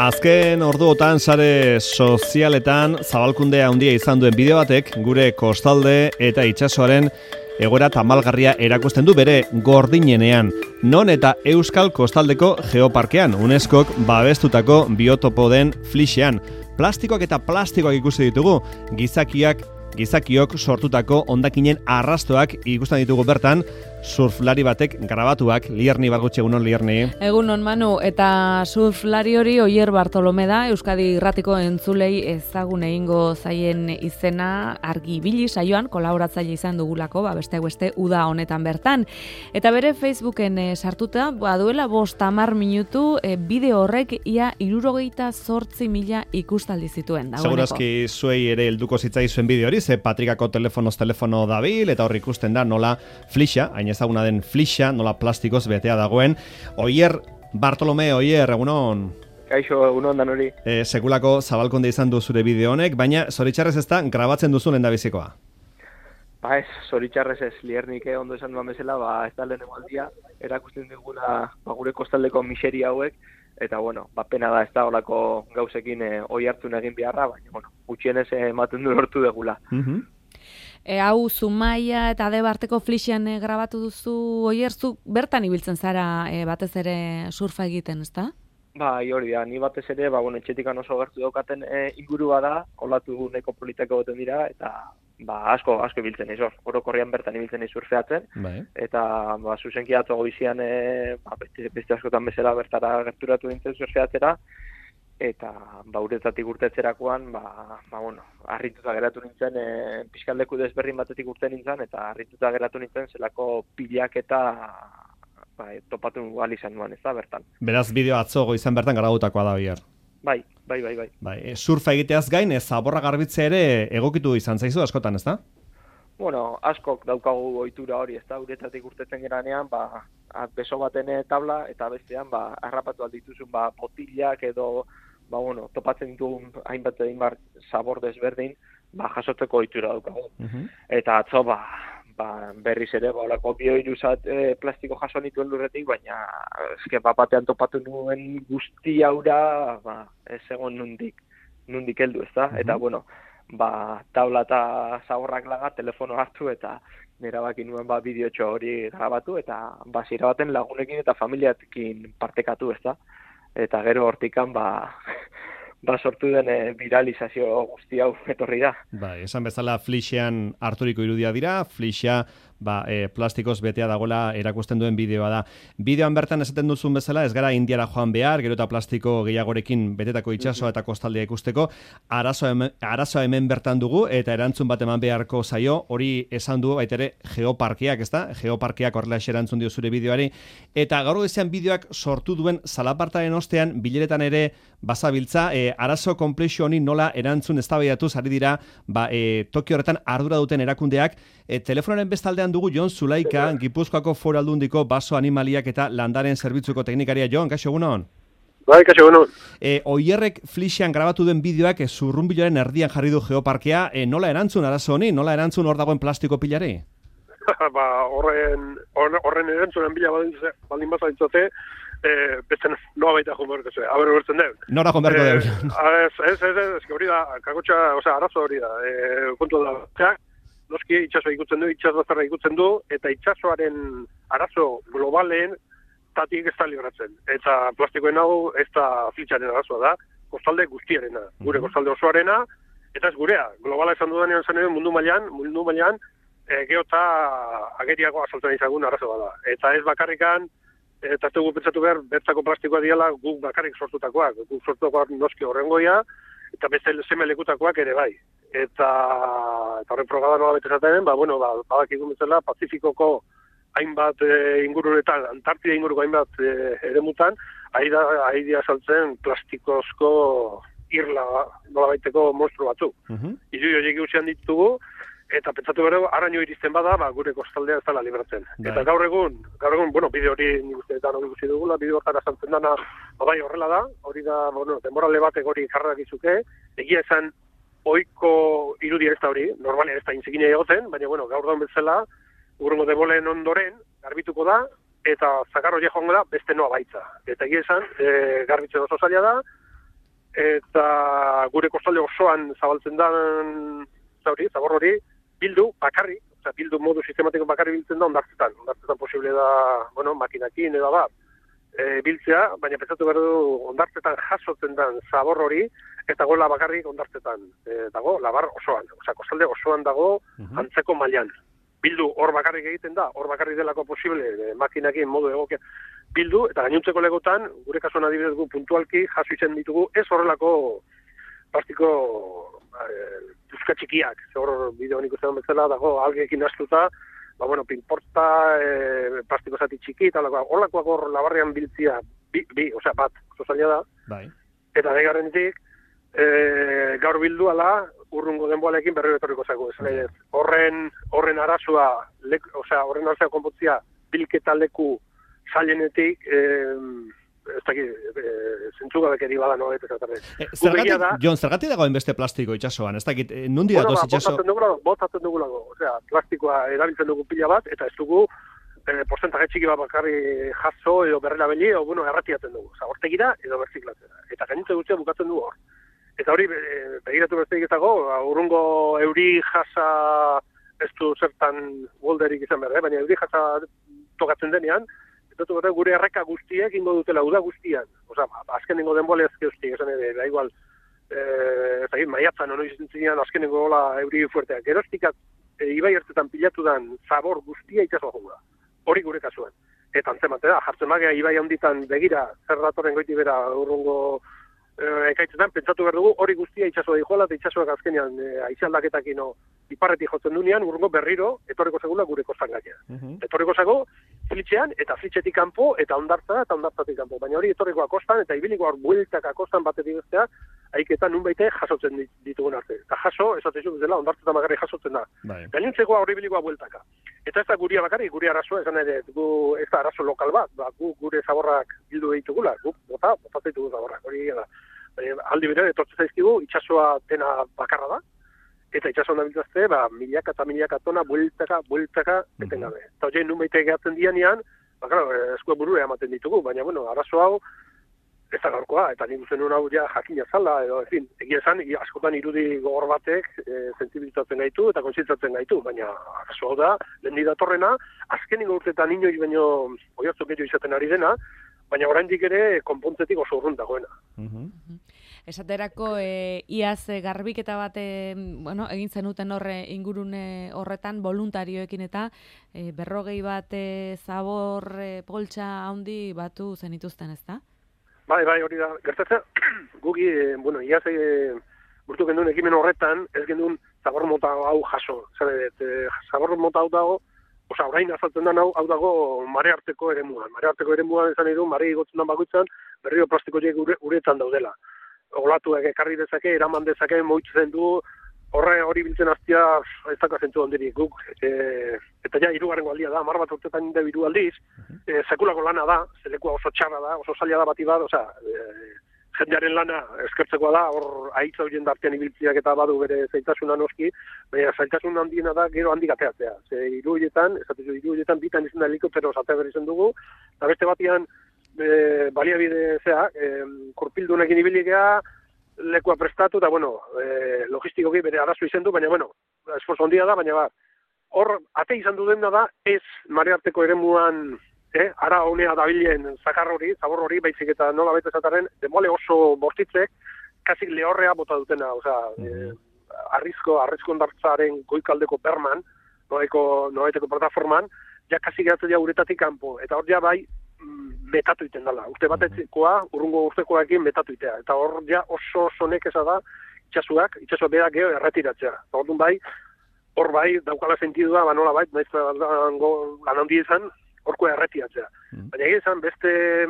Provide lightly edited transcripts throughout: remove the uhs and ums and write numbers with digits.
Azken orduotan sare sozialetan zabalkunde handia izan duen bideo batek gure kostalde eta itsasoaren egoera tamalgarria erakusten du bere gordinenean. Non eta Euskal Kostaldeko Geoparkean, UNESCOk babestutako biotopo den Flixean. Plastikoak eta plastikoak ikusi ditugu, gizakiok sortutako hondakinen arrastoak ikusten ditugu bertan, surflari batek grabatuak. Lierni Bargutxe, egunon Lierni. Egunon Manu, eta surflari hori Oier Bartolome da, Euskadi Irratiko entzulei ezagun egingo zaien izena argi ibili saioan, kolaboratzaile izan dugulako, besteak beste uda honetan bertan. Eta bere Facebooken sartuta, duela 50 minutu, bideo horrek ia 68.000 ikustaldi zituen. Segurazki zuei ere helduko zitzaizuen bideo hori, ze Patrikako telefono dabil, eta hor ikusten da nola Flixa, hain ezaguna den Flixa, nola plastikoz betea dagoen. Oier Bartolome, Oier, egunon. Kaixo, egunon dan hori. Sekulako zabalkonde izan du zure bideo honek, baina zoritxarrez ez da grabatzen duzu lehendabizikoa. Ez, zoritxarrez ez, Liernik ondo esan duan bezala, ez da lehenengo aldia, erakusten digula gure kostaldeko miseria hauek, eta pena da ez da olako gauzekin oi hartzun egin beharra, baina gutxienez ematen du lortu degula. Hau Zumaia eta Adebarteko Flixean grabatu duzu, Oier, zu bertan ibiltzen zara batez ere surfa egiten, ezta? Bai, hori da, ni batez ere, etxetikan oso gertu daukaten ingurua da, olatu neko politako goten dira, eta asko ibiltzen izor. Orokorrian bertan ibiltzen surfeatzen, eta zuzenki atzogo bizian beste askotan bezala bertara gerturatu dintzen surfeatzera, eta uretatik urtetzerakoan, harrituta geratu nintzen, pixkaldeku desberdin batetik urte nintzen, eta harrituta geratu nintzen zelako pilak eta topatu igual izan nuen, ez da, bertan. Beraz, bideo atzogo izan bertan grabutakoa da, Oier. Bai. Surfa egiteaz gain, zaborra garbitzea ere egokitu izan zaizu askotan, ez da? Askok daukagu ohitura hori, ez da, uretatik urtetzen geranean, beso baten tabla, eta bestean, harrapatu aldituzun, botilak edo, topatzen ditugun hainbat zabor desberdin, jasotzeko ohitura daukagu. Eta atzo, berriz ere, olako bioiruzat plastiko jaso nituen lurretik, baina eske batean topatu nuen guzti haura, ez egon nundik heldu, ez da? Eta, tabla eta zaborrak laga, telefono hartu eta nerabaki nuen bideotxo hori grabatu eta zira baten lagunekin eta familiatekin partekatu, ez da? Eta gero hortikan sortu den viralizazio guzti hau etorri da. Esan bezala Flixean harturiko irudia dira, Flixa plastikoz betea dagoela erakusten duen bideoa da. Bideoan bertan esaten duzun bezala, ez gara Indiara joan behar, gero eta plastiko gehiagorekin betetako itsasoa eta kostaldea ikusteko, arazoa hemen bertan dugu, eta erantzun bat eman beharko zaio, hori esan du baitere Geoparkeak, ez da? Geoparkeak horrela erantzun dio zure bideoari, eta gaur goizean bideoak sortu duen zalapartaren ostean, bileretan ere bazabiltza, arazo konplexu honi nola erantzun eztabaidatuz ari dira, Tokio horretan ardura duten erakundeak, telefonaren bestaldean dugu Jon Zulaika, Gipuzkoako Foru Aldundiko baso animaliak eta landaren zerbitzuko teknikaria. Jon, kaixo egunon? Kaixo egunon. Oierrek Flixean grabatu den bideoak zurrunbiloaren erdian jarri du Geoparkea, nola erantzun arazo honi, nola erantzun hor dagoen plastiko pilari? Horren erantzunen bila baldin bazalitzote, beste noa baita jonberko zuen. Aber horretzen dut. Nora jonberko dut. Ez hori da, kakotxa, arazo hori da. Kontu da, noski itxasoa ikutzen du, itxasozarra ikutzen du, eta itxasoaren arazo globalen tatik ez da libratzen. Eta plastikoen hau ez da Flixaren arazoa da, kostalde guztiarena, gure kostalde osoarena, eta ez gurea. Globala esan dudanean zen mundu mailan, geota ageriago asaltzen izagun arazoa da. Eta ez bakarrikan, eta ez dugu pentsatu behar, bertzako plastikoa diala guk bakarrik sortutakoak. Guk sortutakoak noski horrengoia, eta beste seme lekutakoak ere bai. Eta horren programa nola betezaten, badakigun bezala, Pazifikoko hainbat ingurunetan, Antartida inguruko hainbat eremutan, ari dira saltzen plastikozko irla nola baiteko monstru batzu. Iru horiek gutxian ditugu, eta pentsatu behar, araño iristen bada, gure kostaldea ez dela libratzen. Eta gaur egun, bideo hori nik usteetan hori ikusi dugula, bideo hortara saltzen dana, horrela da, hori da, denborale batek hori karrak izuke, egia esan, oiko irudia ez da hori, normalean ez da intzikina egoten, baina gaur daun bezala, urrengo debolen ondoren, garbituko da, eta zakar hori joango da, beste noa baitza. Eta egia esan, garbitzen oso zaila da, eta gure kostalde osoan zabaltzen da zabor hori, bildu bakarrik, bildu modu sistematiko bakarrik biltzen da ondartzetan. Ondartzetan posible da, makinakin edo bat, biltzea, baina pentsatu behar du ondartzetan jasotzen den zabor hori, eta gola bakarrik ondartzetan dago, labar osoan. Kostalde osoan dago antzeko mailan. Bildu hor bakarrik egiten da, hor bakarrik delako posible, makinakin modu egokia bildu, eta gainuntzeko legotan, gure kasuan adibidez gu puntualki jaso izen ditugu, ez horrelako plastiko puzka txikiak, hor bideoan ikusten bezala dago algeekin astuta, pinporta, plastiko zati txiki, eta horlakoak hor labarrean biltzia, bat, zozaila da, bai. Eta begarrenetik, gaur bildu ala, urrungo denboalekin berriro etorriko zago. Horren arazoa, horren arazoa konpontzia bilketa leku zailenetik, ez dakit, zentzugabekeri bada noet esatarren. Zergatik dagoen beste plastiko itxasoan, ez dakit, nundi datoz itxaso? Botatzen dugulago, plastikoa erabiltzen dugu pila bat, eta ez dugu porcentaje txiki bat bakarri jaso edo berrerabili, edo erratiatzen dugu. Hortegira edo berziklatzera. Eta gainitze gutxea bukatzen dugu hor. Eta hori, begiratu besteik ezago, urrungo euri jasa ez du zertan golderik izan behar, baina euri jasa tokatzen denean, gure erreka guztiek ingo dutela uda guztian. Azkenengo denboale ezke guztiek, esan ere, da igual, maiatzan, ono izan zinean, azkenengo gola euri fuerteak. Geroztikat, ibai ertetan pilatu dan zabor guztia itxasoa jogu da. Hori gure kasuan. Eta antzemate da, jartzen magea ibai handitan begira, zer datoren goiti bera urrungo ekaitzetan, pentsatu behar dugu, hori guztia itxasoa dijoala, eta itxasoak azkenean aizealdaketakin iparretik jotzen dunean, urrungo berriro, etorreko segula gure kostan gaia. Etorreko zago, flitxean, eta flitxetik kanpo, eta ondartza, eta ondartzatik kanpo. Baina hori etorrikoa kostan, eta ibiliko hor bueltaka kostan batetik bestea, haiketan nun baite jasotzen ditugun arte. Eta jaso, esatezu bezala, ondartzetan magarri jasotzen da. Gainintzekoa hori bilikoa bueltaka. Eta ez da guria bakarrik, gure arazoa, esan ere, ez da arazo lokal bat, gu gure zaborrak bildu egitugula, gu botatzen ditugu zaborrak, hori da. Aldi bere, etortzen zaizkigu, itxasoa dena bakarra da, eta itxasoan da biltzazte, milaka eta milaka tona bueltaka etengabe. Eta hori nun baite gehatzen dianean, eskue burua ematen ditugu, baina, arazo hau, ez da gaurkoa, eta nik uzen hau ja jakina zala, edo, egia esan, askotan irudi gogor batek sensibilizatzen gaitu eta kontzientzatzen gaitu, baina arazo hau da, lehen datorrena, azkenengo urteetan inoiz baino oihartzuk gehiago izaten ari dena, baina oraindik ere konpontzetik oso urrun dagoena. Esaterako, iaz garbiketa bat egin zenuten ingurune horretan, voluntarioekin eta 40 bat zabor poltsa handi batu zenituzten, ezta? Bai, hori da. Gertatzea, gugi, iaz burtu genduen ekimen horretan, ez genduen zabor mota hau jaso. Zabor mota hau dago, orain azaltzen den hau dago marearteko eremuan. Marearteko eremuan esan edo, mare igotzen den bakoitzan, berriro plastikoiek uretan daudela. Olatuak ekarri dezake, eraman dezake, moitzen du, hori biltzen aztia ez daka zentzu ondirik guk. Eta ja, 3. aldia da, 10 bat urtetan inde 3 aldiz, sekulako lana da, zelekua oso txarra da, oso zaila da bati bat, jendearen lana eskertzekoa da, hor aitza horien dartean ibiltziak eta badu bere zailtasuna noski, baina zailtasun handiena da gero handik ateatzea. Hiruetan bitan izan da helikoptero zatea berri zen dugu, eta beste batian baliabide kurpildunekin ibiligea, lekua prestatu, eta logistikoki bere arazo izen du, baina esforzo handia da, baina hor ate izan du dena da, ez marearteko eremuan ara honea dabilen zabor hori, baizik eta nola baita esataren, demole oso bortitzek, kasik lehorrea bota dutena, arrizko ondartzaren goikaldeko berman, noaiteko plataforman, ja kasik gehatzen dira uretatik kanpo, eta hor ja bai, metatu iten dela. Urte batetikoa, urrungo urtekoarekin metatu itea. Eta hor ja oso nekeza da itxasuak berak geho erretiratzea. Orduan bai, hor bai, daukala sentidua, nola bai, naiz lan handi izan, horko erretiratzea. Baina egia izan, beste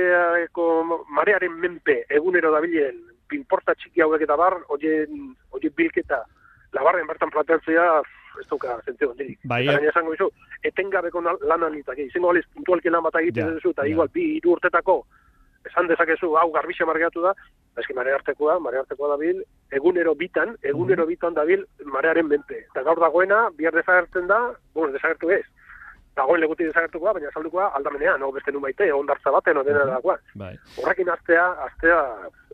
marearen menpe egunero dabilen pinporta txiki hauek eta bar, hori bilketa labarren bertan plateatzea, ez duka zentzio ondirik. Eta gaina esango izu, etengabeko lan alitak, izango aliz puntualki lan bat egiten duzu, eta igual 2-3 urtetako esan dezakezu, hau garbixa margeatu da, eski mareartekoa dabil, egunero bitan dabil marearen menpe. Eta gaur dagoena, bihar desagertzen da, desagertu ez. Dagoen legutik desagertukoa, baina saldukoa aldamenean, beste nun baite, ondartza baten, dena dagoa. Horrekin astea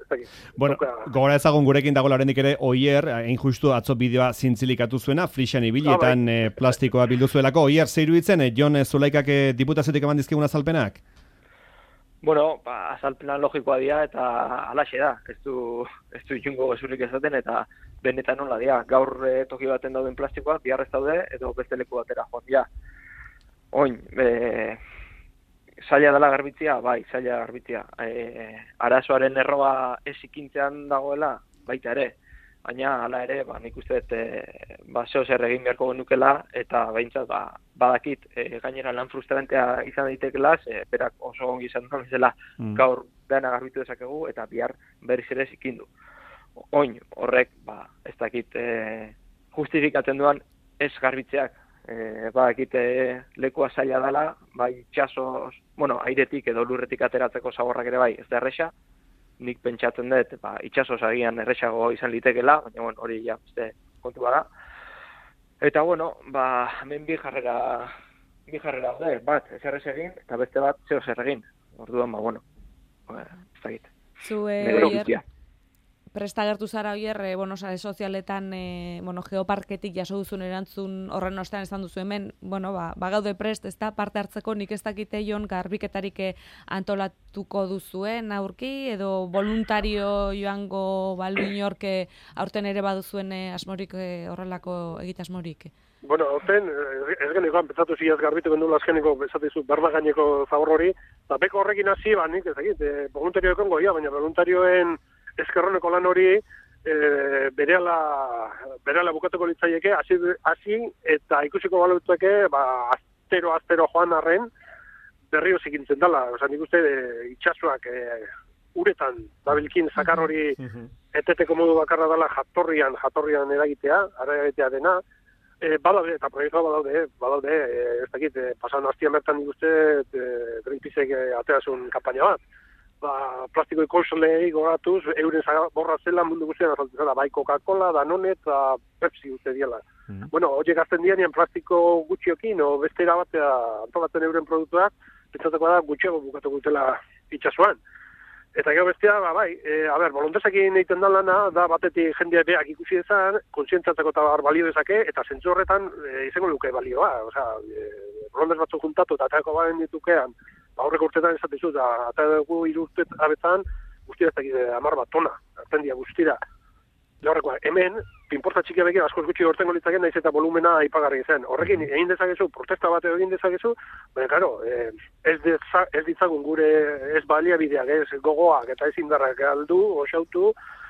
ez dakit. Bueno, gogora ezagun gurekin dagoela oraindik ere Oier, hain justu atzo bideoa zintzilikatu zuena, Flixian ibilietan plastikoa bildu zuelako. Oier, ze iruditzen, Jon Zulaikak diputaziotik eman dizkigun azalpenak? Bueno, azalpenan logikoa dira eta alaxe da. Ez du inungo gezurrik ezaten eta benetan nola dira. Gaur toki baten dauden plastikoak, bihar ez daude, edo beste leku batera joan dira. Oin, zaila dela garbitzia, bai, zaila garbitzia. Arazoaren erroa ez ikintzean dagoela, baita ere. Baina, hala ere, nik uste zeo zer egin beharko genukela, eta behintzat, badakit, gainera lan frustrantea izan daitekela, berak oso ongi izan duen zela gaur dena garbitu dezakegu, eta bihar berriz ere zikindu. Oin, horrek, ez dakit, justifikatzen duan ez garbitzeak. Badakit lekua zaila dela, itxasoz, airetik edo lurretik ateratzeko zaborrak ere bai, ez da erresa, nik pentsatzen dut, itxasoz agian erresago izan litekela, baina hori ja beste kontu bada. Eta hemen bi jarrera daude, bat zer ez egin, eta beste bat zeo zer egin. Orduan, ez dakit. Zu, presta gertu zara Oier, sare sozialetan, geoparketik jaso duzun erantzun horren ostean esan duzu hemen, bagaude prest, ez da, parte hartzeko nik ez dakite Jon garbiketarik antolatuko duzuen aurki, edo voluntario joango inork aurten ere baduzuen asmorik horrelako egitasmorik? Aurten, ez genikoan, pentsatu ziaz garbitu gendula azkeniko, bezatizu, berda gaineko zabor hori, eta beko horrekin hasi, nik ez dakit, voluntario ekongo, baina voluntarioen eskerroneko lan hori berehala bukatuko litzaieke, hasi eta ikusiko baluteke, astero joan arren, berrio zikintzen dela. Nik uste itxasuak uretan dabilkin zakar hori eteteko modu bakarra dela jatorrian eragitea dena. Badaude, eta proiektua badaude, ez dakit, pasan hastian bertan nik uste Greenpeaceek aterazun kampaina bat. Plastiko ekoizleei goratuz, euren borra zela mundu guztian azaltzen zela, bai Coca-Cola, Danone eta Pepsi uste diela. Horiek azten dianean plastiko gutxiokin, o beste erabatea antolatzen euren produktuak, pentsateko da gutxiago bukatuko dutela itxasuan. Eta gero bestea, bolontesekin egiten da lana, da batetik jendea beak ikusi dezan, kontzientzatzeko eta balio dezake, eta zentzu horretan izango luke balioa. Bolontes batzuk juntatu eta ateako baren ditukean, aurreko urtetan esatezu, eta dugu 3 urte abetan, guztira ez dakit 10 bat tona, hartzen dira guztira. Horrekoa, hemen, pinporta txikia bekin, askoz gutxi gortengo litzaken, naiz eta volumena aipagarri zen. Horrekin, egin dezakezu, protesta bat egin dezakezu, baina, karo, ez ditzagun gure ez baliabideak, ez gogoak eta ez indarrak galdu, osautu,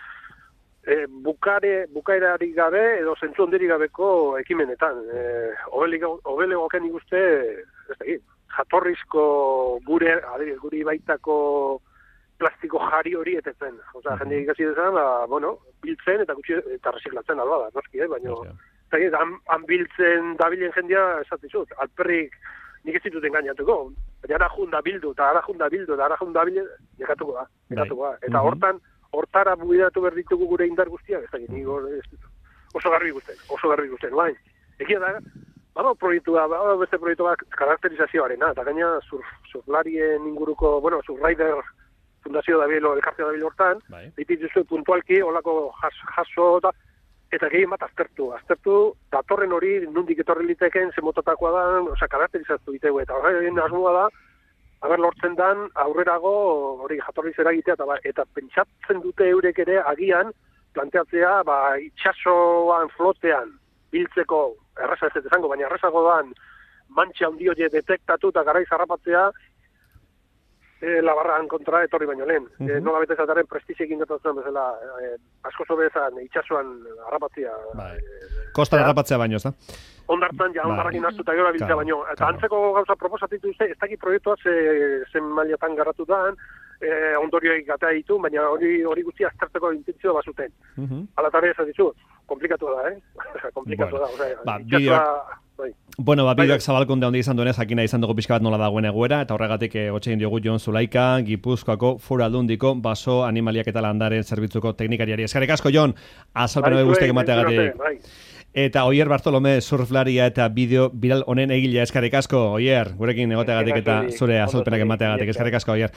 bukaerarik gabe edo zentzu ondirik gabeko ekimenetan. Obelegoken ikuste, ez dakit, jatorrizko gure baitako plastiko jari hori etetzen. Jende ikasi dezan, biltzen eta gutxi eta reziklatzen alba da, noski, baina han biltzen dabilen jendea esatizut, alperrik nik ez ditut engainatuko, baina ara junda bildu, eta ara junda bildu, nekatuko da. Eta hortara bidatu behar ditugu gure indar guztiak, ez dakit, oso garbi ikusten, baina. Egia da, proiektua, beste proiektu bat karakterizazioarena, eta gaina surflarien inguruko, surrider fundazio dabilo, elkartzea dabilo hortan, ditituzu puntualki, holako jaso, eta gehien bat aztertu, datorren hori, nundik etorri liteken, zemotatakoa da, karakterizatu ditegu, eta horrein asmoa da, lortzen dan, aurrerago, hori jatorriz eragitea, eta pentsatzen dute eurek ere, agian, planteatzea, itxasoan flotean, biltzeko, erresa ez izango, baina erresago dan, mantxa handio detektatu eta garaiz harrapatzea, labarran kontra etorri baino lehen. Nola bete zataren prestiziekin gertatzen bezala, asko zobezan itxasuan harrapatzea. Kostan harrapatzea baino, ez da? Ondartzan, ondarrakin hartu eta gero biltzea baino. Eta antzeko gauza proposatitu ez dakit proiektua zen mailatan garratu da, ondorioik gatea ditu, baina hori guztia aztertzeko intentzio bazuten. Alatare ez ditu, komplikatu da, komplikatu da. Bideoak zabalkonde handi izan duenez, jakina izan dugu pixka bat nola dagoen egoera, eta horregatik hotxegin diogu Jon Zulaika, Gipuzkoako Foru Aldundiko baso animaliak eta landaren zerbitzuko teknikariari. Eskerrik asko, Jon, azalpen hori guztiak emateagatik. Eta Oier Bartolome surflaria eta bideo viral honen egilea. Eskerrik asko, Oier, gurekin egoteagatik eta zure azalpenak emateagatik. Eskerrik asko, Oier.